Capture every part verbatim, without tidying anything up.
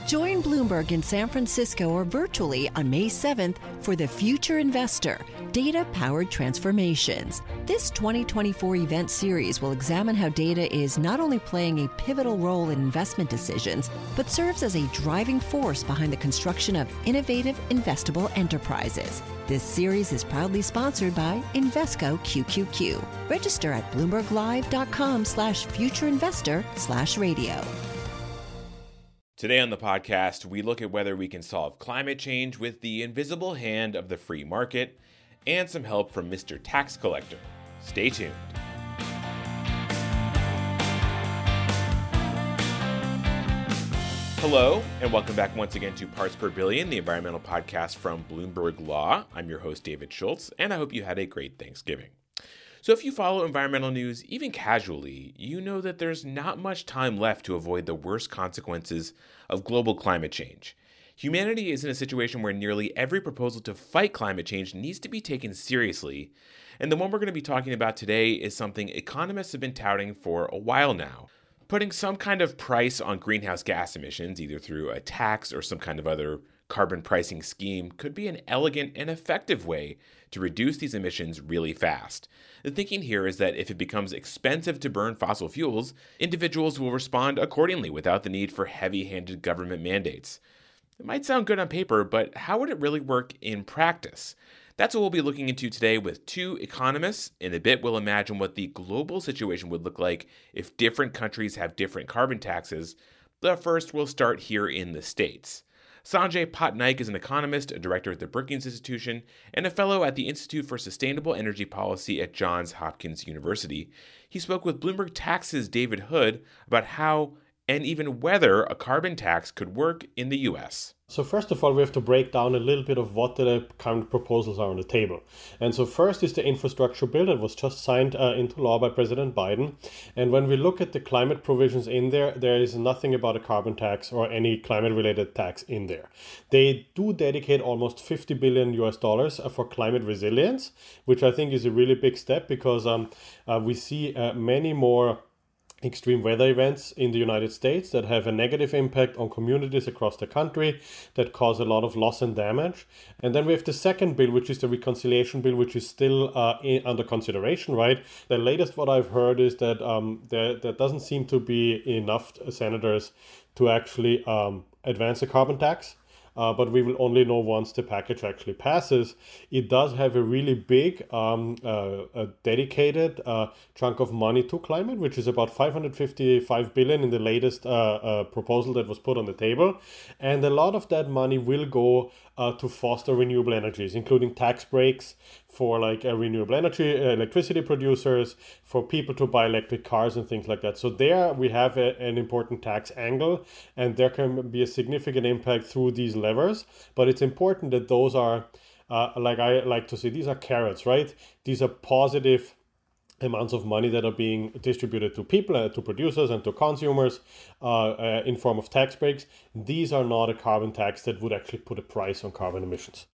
Join Bloomberg in San Francisco or virtually on May seventh for The Future Investor, Data-Powered Transformations. This twenty twenty-four event series will examine how data is not only playing a pivotal role in investment decisions, but serves as a driving force behind the construction of innovative, investable enterprises. This series is proudly sponsored by Invesco Q Q Q. Register at bloomberglive.com slash futureinvestor slash radio. Today on the podcast, we look at whether we can solve climate change with the invisible hand of the free market and some help from Mister Tax Collector. Stay tuned. Hello, and welcome back once again to Parts Per Billion, the environmental podcast from Bloomberg Law. I'm your host, David Schultz, and I hope you had a great Thanksgiving. So if you follow environmental news, even casually, you know that there's not much time left to avoid the worst consequences of global climate change. Humanity is in a situation where nearly every proposal to fight climate change needs to be taken seriously, and the one we're going to be talking about today is something economists have been touting for a while now. Putting some kind of price on greenhouse gas emissions, either through a tax or some kind of other carbon pricing scheme, could be an elegant and effective way to reduce these emissions really fast. The thinking here is that if it becomes expensive to burn fossil fuels, individuals will respond accordingly without the need for heavy-handed government mandates. It might sound good on paper, but how would it really work in practice? That's what we'll be looking into today with two economists. In a bit, we'll imagine what the global situation would look like if different countries have different carbon taxes. But first, we'll start here in the States. Sanjay Patnaik is an economist, a director at the Brookings Institution, and a fellow at the Institute for Sustainable Energy Policy at Johns Hopkins University. He spoke with Bloomberg Tax's David Hood about how and even whether a carbon tax could work in the U S. So first of all, we have to break down a little bit of what the current proposals are on the table. And so first is the infrastructure bill that was just signed uh, into law by President Biden. And when we look at the climate provisions in there, there is nothing about a carbon tax or any climate-related tax in there. They do dedicate almost fifty billion U S dollars for climate resilience, which I think is a really big step because um, uh, we see uh, many more extreme weather events in the United States that have a negative impact on communities across the country that cause a lot of loss and damage. And then we have the second bill, which is the reconciliation bill, which is still uh, in, under consideration, right? The latest what I've heard is that um, there, there doesn't seem to be enough senators to actually um, advance a carbon tax. Uh, but we will only know once the package actually passes. It does have a really big um, uh, a dedicated uh, chunk of money to climate, which is about five hundred fifty-five billion dollars in the latest uh, uh, proposal that was put on the table. And a lot of that money will go uh, to foster renewable energies, including tax breaks for like uh, renewable energy, uh, electricity producers, for people to buy electric cars and things like that. So there we have a, an important tax angle, and there can be a significant impact through these levers. But it's important that those are, uh, like I like to say, these are carrots, right? These are positive amounts of money that are being distributed to people, uh, to producers and to consumers uh, uh, in form of tax breaks. These are not a carbon tax that would actually put a price on carbon emissions.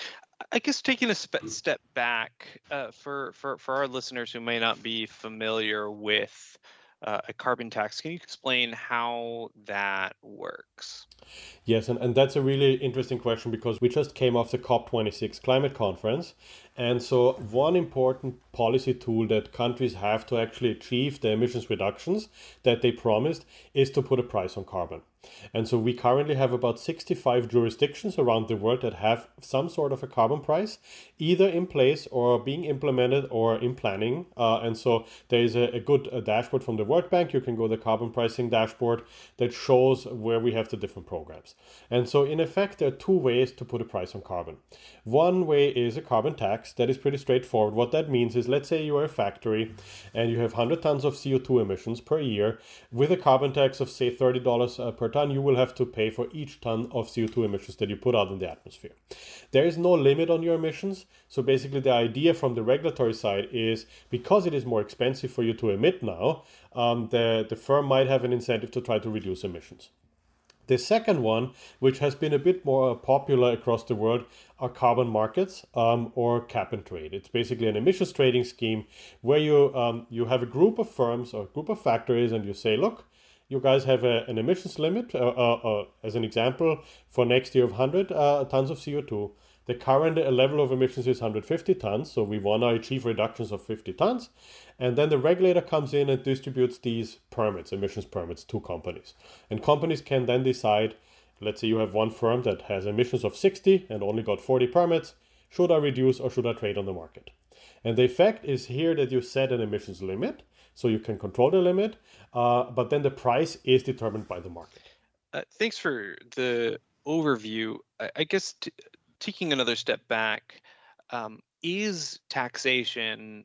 I guess taking a spe- step back uh, for, for, for our listeners who may not be familiar with uh, a carbon tax, can you explain how that works? Yes, and, and that's a really interesting question because we just came off the COP twenty-six climate conference. And so one important policy tool that countries have to actually achieve the emissions reductions that they promised is to put a price on carbon. And so we currently have about sixty-five jurisdictions around the world that have some sort of a carbon price, either in place or being implemented or in planning. Uh, and so there is a, a good a dashboard from the World Bank. You can go to the carbon pricing dashboard that shows where we have the different programs. And so in effect, there are two ways to put a price on carbon. One way is a carbon tax. That is pretty straightforward. What that means is, let's say you are a factory and you have one hundred tons of C O two emissions per year. With a carbon tax of say thirty dollars per ton, you will have to pay for each ton of C O two emissions that you put out in the atmosphere. There is no limit on your emissions. So basically the idea from the regulatory side is, because it is more expensive for you to emit now, um, the, the firm might have an incentive to try to reduce emissions. The second one, which has been a bit more popular across the world, are carbon markets um, or cap and trade. It's basically an emissions trading scheme where you um, you have a group of firms or a group of factories and you say, look, you guys have a, an emissions limit, uh, uh, uh, as an example, for next year of one hundred uh, tons of C O two. The current level of emissions is one hundred fifty tons, so we want to achieve reductions of fifty tons. And then the regulator comes in and distributes these permits, emissions permits, to companies. And companies can then decide, let's say you have one firm that has emissions of sixty and only got forty permits. Should I reduce or should I trade on the market? And the effect is here that you set an emissions limit, so you can control the limit, uh, but then the price is determined by the market. Uh, thanks for the overview. I, I guess t- taking another step back, um, is taxation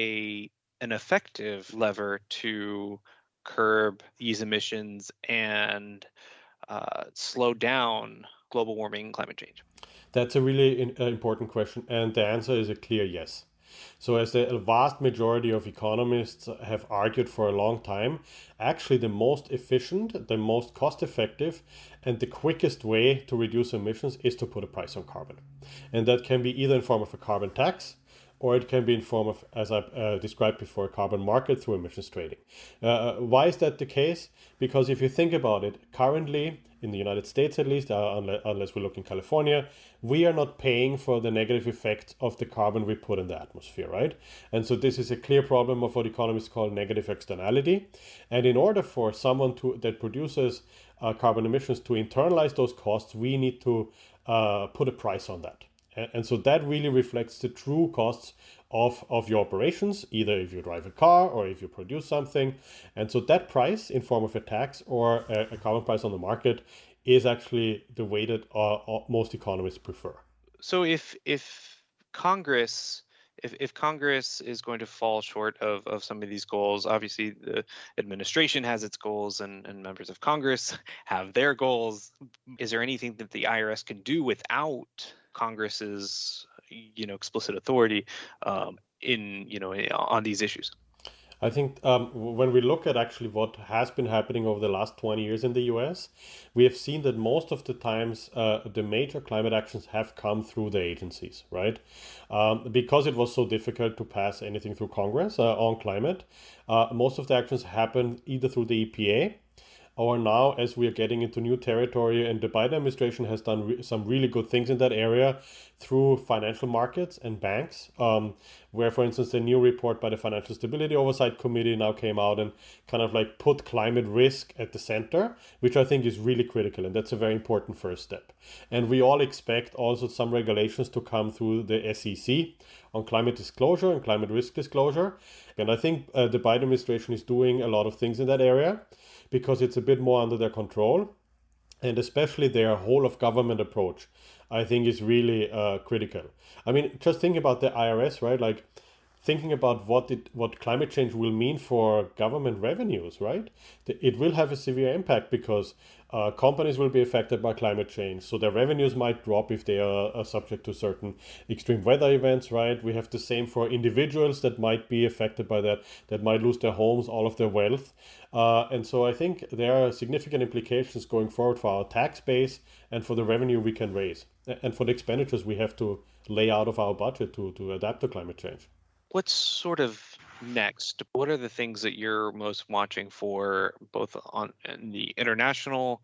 a an effective lever to curb these emissions and uh, slow down global warming and climate change? That's a really in, uh, important question, and the answer is a clear yes. So as the vast majority of economists have argued for a long time, actually the most efficient, the most cost-effective, and the quickest way to reduce emissions is to put a price on carbon. And that can be either in form of a carbon tax, or it can be in form of, as I uh, described before, a carbon market through emissions trading. Uh, why is that the case? Because if you think about it, currently, in the United States at least, uh, unless, unless we look in California, we are not paying for the negative effects of the carbon we put in the atmosphere, right? And so this is a clear problem of what economists call negative externality. And in order for someone to that produces uh, carbon emissions to internalize those costs, we need to uh, put a price on that. And so that really reflects the true costs of, of your operations, either if you drive a car or if you produce something. And so that price in form of a tax or a, a carbon price on the market is actually the way that uh, most economists prefer. So if if Congress if, if Congress is going to fall short of, of some of these goals, obviously the administration has its goals and, and members of Congress have their goals. Is there anything that the I R S can do without Congress's, you know, explicit authority um, in, you know, on these issues? I think um, when we look at actually what has been happening over the last twenty years in the U S, we have seen that most of the times uh, the major climate actions have come through the agencies, right? Um, because it was so difficult to pass anything through Congress uh, on climate, uh, most of the actions happened either through the E P A, or now as we are getting into new territory, and the Biden administration has done re- some really good things in that area through financial markets and banks, um, where, for instance, the new report by the Financial Stability Oversight Committee now came out and kind of like put climate risk at the center, which I think is really critical. And that's a very important first step. And we all expect also some regulations to come through the S E C on climate disclosure and climate risk disclosure. And I think uh, the Biden administration is doing a lot of things in that area, because it's a bit more under their control, and especially their whole of government approach, I think, is really uh, critical. I mean, just think about the I R S, right? Like thinking about what it, what climate change will mean for government revenues, right? It will have a severe impact because uh, companies will be affected by climate change. So their revenues might drop if they are, are subject to certain extreme weather events, right? We have the same for individuals that might be affected by that, that might lose their homes, all of their wealth. Uh, and so I think there are significant implications going forward for our tax base and for the revenue we can raise, and for the expenditures we have to lay out of our budget to, to adapt to climate change. What's sort of next? What are the things that you're most watching for, both on in the international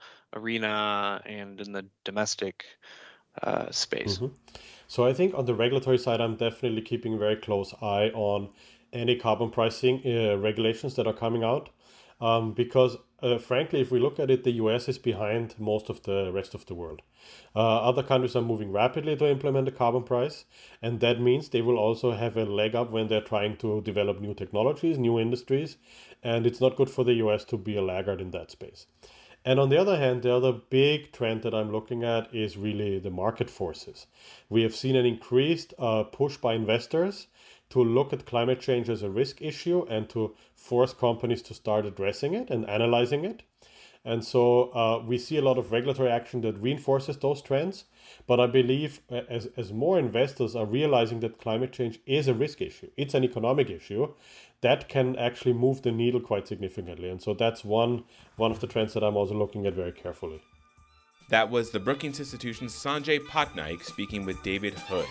arena and in the domestic uh, space? Mm-hmm. So I think on the regulatory side, I'm definitely keeping a very close eye on any carbon pricing uh, regulations that are coming out. Um, because uh, frankly, if we look at it, the U S is behind most of the rest of the world. Uh, other countries are moving rapidly to implement a carbon price, and that means they will also have a leg up when they're trying to develop new technologies, new industries, and it's not good for the U S to be a laggard in that space. And on the other hand, the other big trend that I'm looking at is really the market forces. We have seen an increased uh, push by investors to look at climate change as a risk issue and to force companies to start addressing it and analyzing it. And so uh, we see a lot of regulatory action that reinforces those trends. But I believe as, as more investors are realizing that climate change is a risk issue, it's an economic issue, that can actually move the needle quite significantly. And so that's one, one of the trends that I'm also looking at very carefully. That was the Brookings Institution's Sanjay Patnaik speaking with David Hood.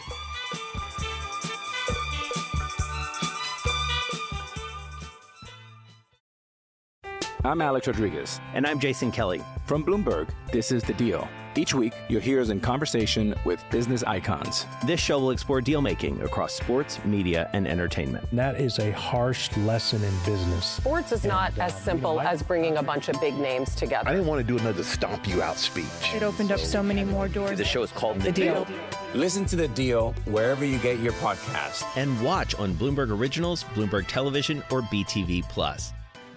I'm Alex Rodriguez. And I'm Jason Kelly. From Bloomberg, this is The Deal. Each week, you'll hear us in conversation with business icons. This show will explore deal-making across sports, media, and entertainment. That is a harsh lesson in business. Sports is not as simple as bringing a bunch of big names together. I didn't want to do another stomp you out speech. It opened up so many more doors. The show is called The, the Deal. Deal. Listen to The Deal wherever you get your podcasts. And watch on Bloomberg Originals, Bloomberg Television, or B T V Plus.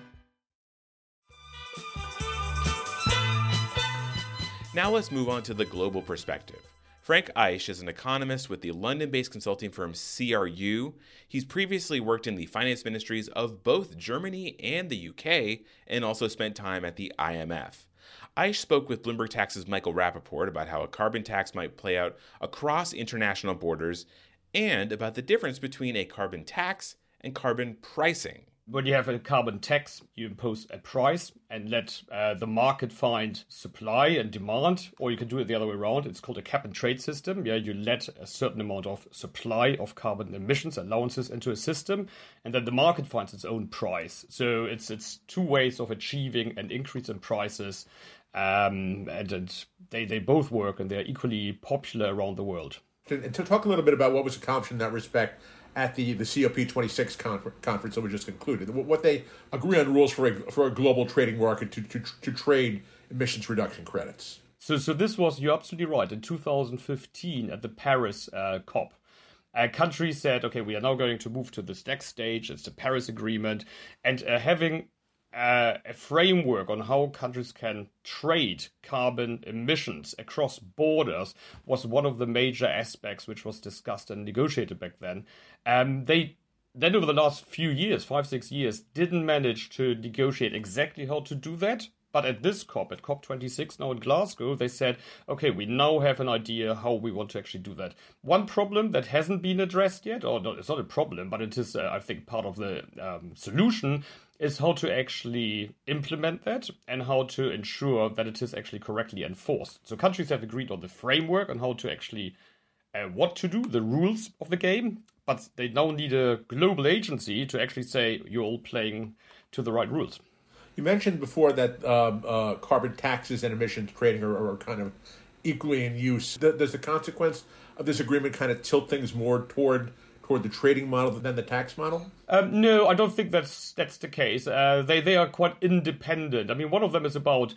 Now let's move on to the global perspective. Frank Eich is an economist with the London-based consulting firm C R U. He's previously worked in the finance ministries of both Germany and the U K, and also spent time at the I M F. Eich spoke with Bloomberg Tax's Michael Rappaport about how a carbon tax might play out across international borders, and about the difference between a carbon tax and carbon pricing. When you have a carbon tax, you impose a price and let uh, the market find supply and demand, or you can do it the other way around. It's called a cap and trade system. Yeah, you let a certain amount of supply of carbon emissions allowances into a system, and then the market finds its own price. So it's it's two ways of achieving an increase in prices, um, and, and they they both work, and they're equally popular around the world. To, to talk a little bit about what was accomplished in that respect at the, the C O P twenty-six confer- conference that we just concluded, what they agree on rules for a, for a global trading market to, to, to trade emissions reduction credits. So so this was, you're absolutely right, in two thousand fifteen at the Paris uh, COP. Uh, countries said, okay, we are now going to move to this next stage, it's the Paris Agreement, and uh, having Uh, a framework on how countries can trade carbon emissions across borders was one of the major aspects which was discussed and negotiated back then. Um, they then over the last few years, five, six years, didn't manage to negotiate exactly how to do that. But at this COP, at COP twenty-six now in Glasgow, they said, okay, we now have an idea how we want to actually do that. One problem that hasn't been addressed yet, or no, it's not a problem, but it is, uh, I think, part of the um, solution, is how to actually implement that and how to ensure that it is actually correctly enforced. So countries have agreed on the framework on how to actually, uh, what to do, the rules of the game, but they now need a global agency to actually say, you're all playing to the right rules. You mentioned before that um, uh, carbon taxes and emissions trading are, are kind of equally in use. Does the consequence of this agreement kind of tilt things more toward toward the trading model than the tax model? Um, no, I don't think that's that's the case. Uh, they they are quite independent. I mean, one of them is about,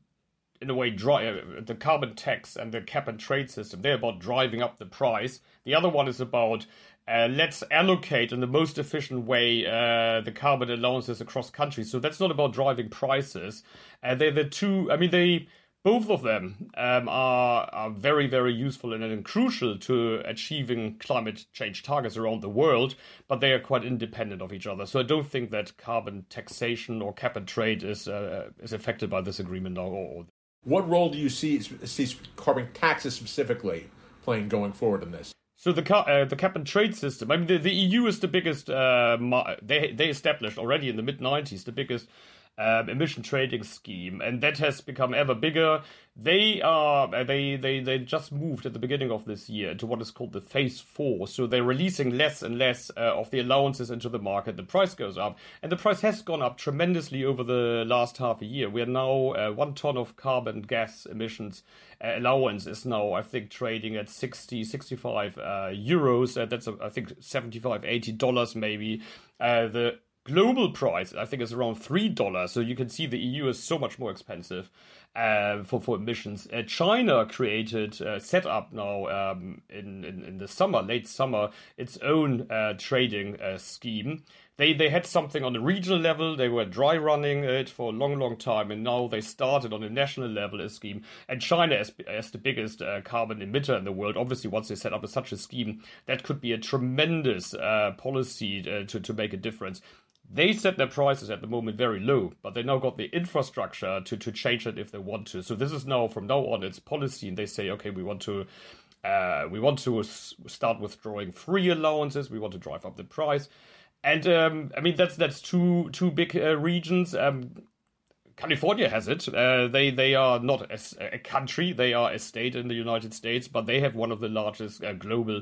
in a way, dry, uh, the carbon tax and the cap and trade system. They're about driving up the price. The other one is about Uh, let's allocate in the most efficient way uh, the carbon allowances across countries. So that's not about driving prices. Uh, they're the two, I mean, they both of them um, are, are very, very useful and, and crucial to achieving climate change targets around the world, but they are quite independent of each other. So I don't think that carbon taxation or cap and trade is uh, is affected by this agreement now. Or... What role do you see, see carbon taxes specifically playing going forward in this? So the uh, the cap and trade system, I mean, the, the E U is the biggest, uh, they they established already in the mid nineties, the biggest um, emission trading scheme, and that has become ever bigger. They are, they, they, they just moved at the beginning of this year to what is called the phase four. So they're releasing less and less uh, of the allowances into the market. The price goes up, and the price has gone up tremendously over the last half a year. We are now, uh, one ton of carbon gas emissions uh, allowance is now, I think, trading at sixty, sixty-five uh, euros. Uh, that's, uh, I think, seventy-five, eighty dollars maybe. Uh, the global price, I think, is around three dollars. So you can see the E U is so much more expensive uh, for, for emissions. Uh, China created, uh, set up now um, in, in, in the summer, late summer, its own uh, trading uh, scheme. They they had something on the regional level. They were dry running it for a long, long time. And now they started on a national level a scheme. And China, as, as the biggest uh, carbon emitter in the world, obviously once they set up a, such a scheme, that could be a tremendous uh, policy uh, to, to make a difference. They set their prices at the moment very low, but they now got the infrastructure to, to change it if they want to. So this is now, from now on, it's policy, and they say, okay, we want to uh, we want to s- start withdrawing free allowances, we want to drive up the price. And, um, I mean, that's that's two two big uh, regions. Um, California has it. Uh, they they are not a, a country, they are a state in the United States, but they have one of the largest uh, global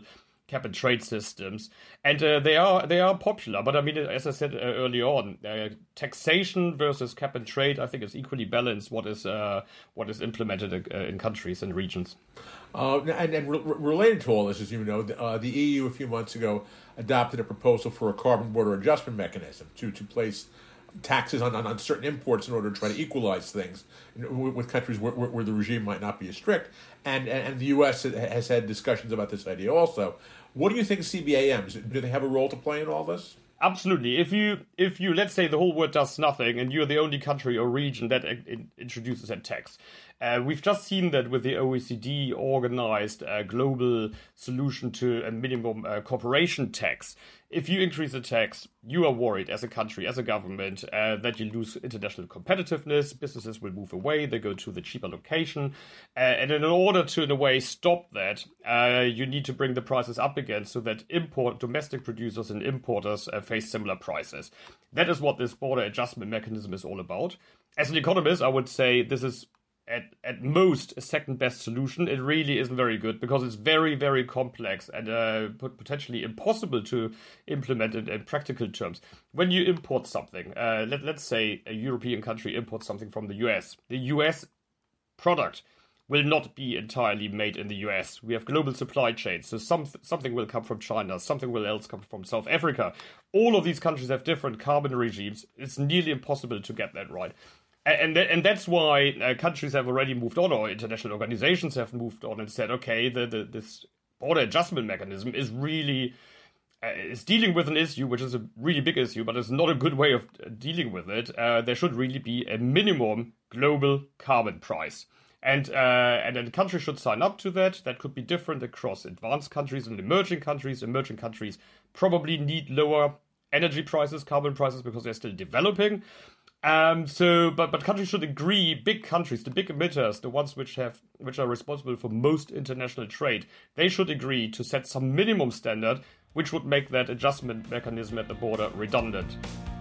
cap and trade systems, and uh, they are they are popular. But I mean, as I said uh, earlier on, uh, taxation versus cap and trade, I think is equally balanced. What is uh, what is implemented uh, in countries and regions. Uh, and and re- related to all this, as you know, uh, the E U a few months ago adopted a proposal for a carbon border adjustment mechanism to to place taxes on, on, on certain imports in order to try to equalize things with countries where, where, where the regime might not be as strict. And, and the U S has had discussions about this idea also. What do you think of C B A Ms? Do they have a role to play in all this? Absolutely. If you, if you, let's say the whole world does nothing and you're the only country or region that in, introduces that tax, uh, we've just seen that with the O E C D organized uh, global solution to a minimum uh, corporation tax. If you increase the tax, you are worried as a country, as a government, uh, that you lose international competitiveness. Businesses will move away. They go to the cheaper location. Uh, and in order to, in a way, stop that, uh, you need to bring the prices up again so that import domestic producers and importers uh, face similar prices. That is what this border adjustment mechanism is all about. As an economist, I would say this is At, at most a second best solution. It really isn't very good because it's very, very complex and uh, potentially impossible to implement it in practical terms. When you import something, uh, let, let's say a European country imports something from the U S, the U S product will not be entirely made in the U S. We have global supply chains, so some, something will come from China, something will else come from South Africa. All of these countries have different carbon regimes. It's nearly impossible to get that right. And th- and that's why uh, countries have already moved on, or international organizations have moved on and said, okay, the, the, this border adjustment mechanism is really uh, is dealing with an issue, which is a really big issue, but it's not a good way of dealing with it. Uh, there should really be a minimum global carbon price. And uh, and then countries should sign up to that. That could be different across advanced countries and emerging countries. Emerging countries probably need lower energy prices, carbon prices, because they're still developing. Um, so, but, but countries should agree, big countries, the big emitters, the ones which have, which are responsible for most international trade, they should agree to set some minimum standard, which would make that adjustment mechanism at the border redundant.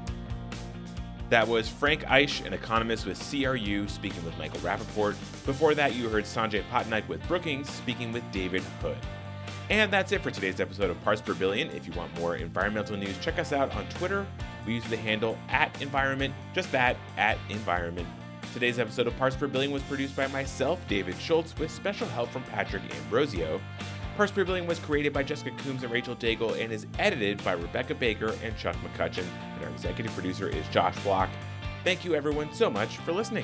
That was Frank Eich, an economist with C R U, speaking with Michael Rappaport. Before that, you heard Sanjay Patnaik with Brookings, speaking with David Hood. And that's it for today's episode of Parts Per Billion. If you want more environmental news, check us out on Twitter. We use the handle at environment, just that, at environment. Today's episode of Parts Per Billion was produced by myself, David Schultz, with special help from Patrick Ambrosio. Parts Per Billion was created by Jessica Coombs and Rachel Daigle and is edited by Rebecca Baker and Chuck McCutcheon. And our executive producer is Josh Block. Thank you everyone so much for listening.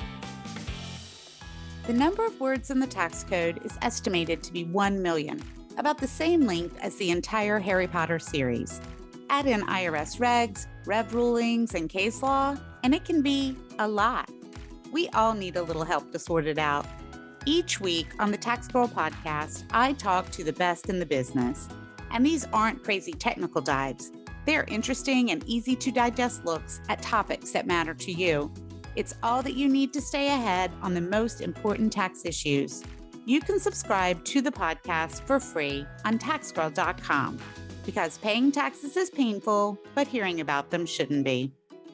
The number of words in the tax code is estimated to be one million, about the same length as the entire Harry Potter series. Add in I R S regs, rev rulings, and case law, and it can be a lot. We all need a little help to sort it out. Each week on the Tax Girl podcast, I talk to the best in the business. And these aren't crazy technical dives. They're interesting and easy to digest looks at topics that matter to you. It's all that you need to stay ahead on the most important tax issues. You can subscribe to the podcast for free on tax girl dot com because paying taxes is painful, but hearing about them shouldn't be.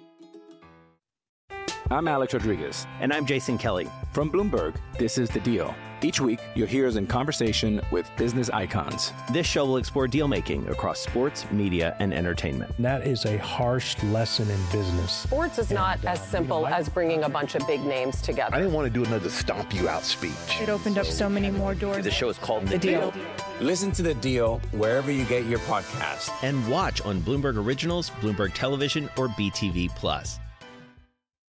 I'm Alex Rodriguez. And I'm Jason Kelly. From Bloomberg, this is The Deal. Each week, you'll hear us in conversation with business icons. This show will explore deal-making across sports, media, and entertainment. That is a harsh lesson in business. Sports is not and, uh, as simple you know, I, as bringing a bunch of big names together. I didn't want to do another stomp you out speech. It opened up so many more doors. The show is called The, the Deal. Deal. Listen to The Deal wherever you get your podcasts. And watch on Bloomberg Originals, Bloomberg Television, or B T V Plus.